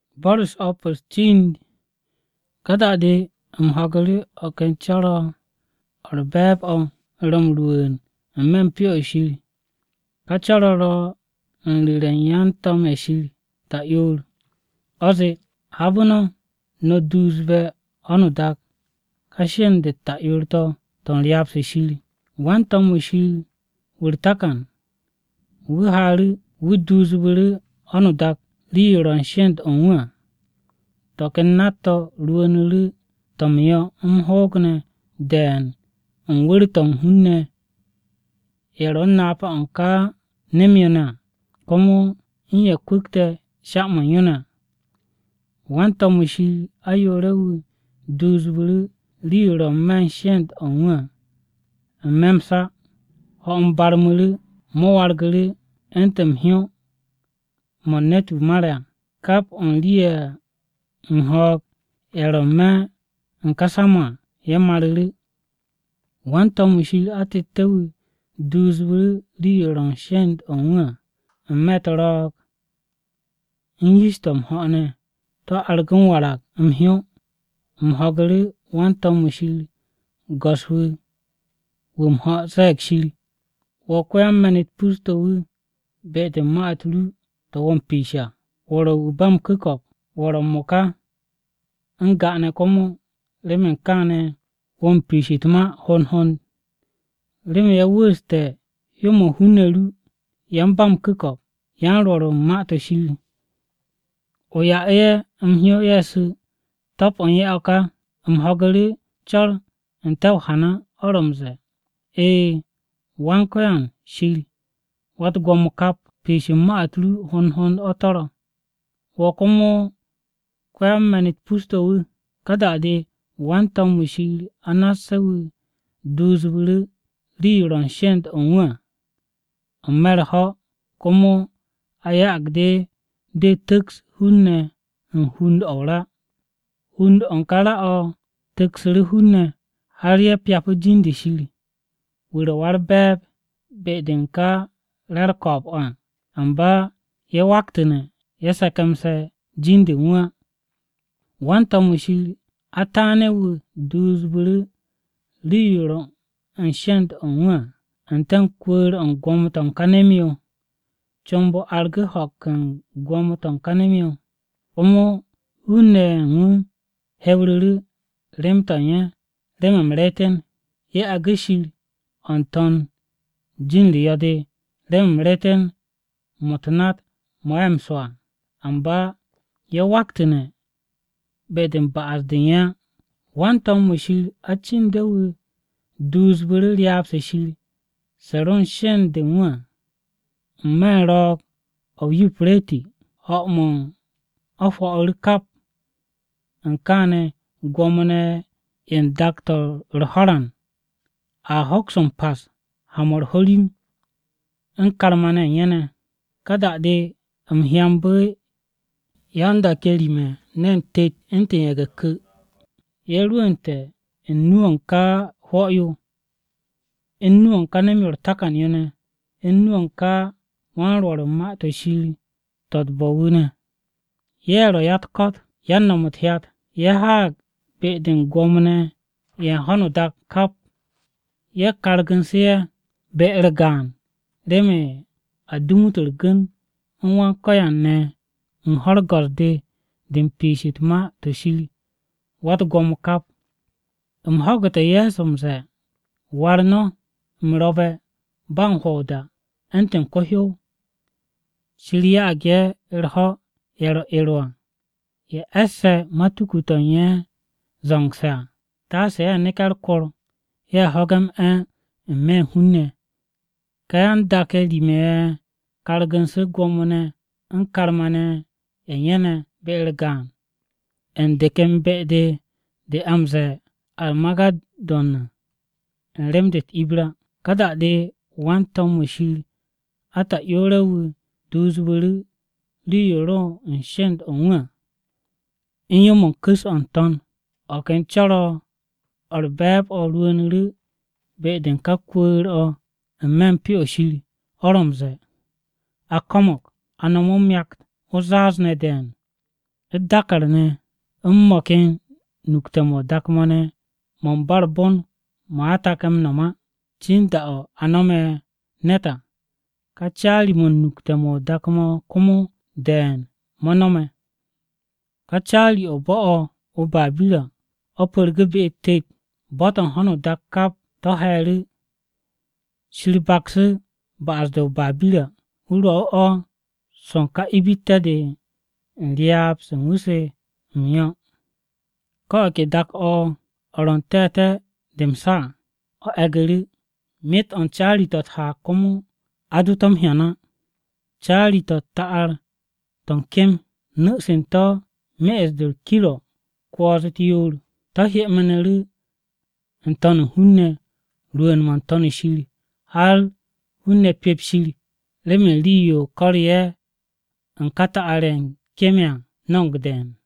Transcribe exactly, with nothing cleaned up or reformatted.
Boris upper chin kada de amhagale akan cara arbab on ramruan amem pio shiri kachara ro anliran yantam eshiri ta yor oze habuno no duzbe onudak kashen de ta yorto ton liap se shiri wantam shiri wurtakan wuhari wuduzburu onudak liran shend onwa token nato ruonulu tomyo umhogne den onwurtom hunne eron napa onka nemyona komo inye kwikte shakma yona wantom shi ayorewu duzburu liran man shend onwa memsa hom barmulu mowargulu entem hyo monetu mara kap on lia nhok erome nkasama yemarili wantom shi atitewu duzburu liran shend onwa metorok inyistom hone to argun warak mhyo mhogli wantom shi goswu wumho zek shiri wokwem manit pustowu bete matulu to wompisha woro wubam kikok woro moka ngane komo remen kane wompishitma hon hon reme ya wuste yomo hunelu yambam kikok yan roro mato shiri oya eye mhyo yesu top onye oka mhogli chor ntew hana oromze e wankoyan shiri wat gomkap pishi matulu hon hon otoro wokomo kwem manit pustowu kada de wantom shiri anasawu duzburu liran shend onwa omerho komo ayagde de tux hunne nhund ora hund onkara o tuxuru hunne harye piapu jindi shiri wuro war beb bedinka rerkop on amba ye waktine ye sekemse jindi nwa wantom shiri atanewu duzburu liran shend onwa anten kwor on gomton kanemyo chombo argu hokken gomton kanemyo omo hunne nwu hebruru remtanye remem reten ye agishir onton jinli yode remem reten motnat moem swa amba ye waktine bedin baasdinya wantom shiri achindewu duzburu liapse shiri seron shen de nwa mmen rok of yupreti hokmon ofo orikap nkane gwomne in doctor rhoran a hokson pas hamor holim nkarmane nyene kada de mhiambe yanda kelime nen tet ente yega ke yeruente ennuonka hoyo ennuonka nemyor takan yone ennuonka wanroro mato shiri tot bowune yero yatkot yannomot hyat yahag bedin gomne ye hono dak kap ye karginsiye be'ergan reme adumutul gun nwan koyanne nhorgorde din pishitma to shiri wat gom kap mhogte yesomse warno mrobe banghoda enten kohyo shiriya agye irho ero erwa ye esse matukutonye zongsa tase ya nikar kor ye hogam e mme hunne kayan dake lime karganse gomne nkarmane enyene be'ergan endekem be'de de amze almagad donna enremdet ibra kada de wantom shiri ata yorewu duzburu liyoro nshend onwa inyomon kus onton oken choro orbeb oruonuru bedin kakwor o emem pio shiri oromze akomok anomomyak uzazne den dakarne mokin nuktamo dakmone mon bar bon mo atakem noma cindao anome neta ka cali mon nuktamo dakmo kumu den monome ka cali o bo'o o babila o purgebe tek boton hono dakkap to heri shilbakse baasdo babila uro o sonka ibitade riab senguse miyo ko ke dak o oron tete demsa o egeri mit on cali tot ha kumu adu tom hiana cali tot taar ton kem nuksin to mees del kilo kwazitiyor to hiyemeneri ton hunne ruen man ton shili hal hunne pep shili leme liyo korye an kata aren kemya nongden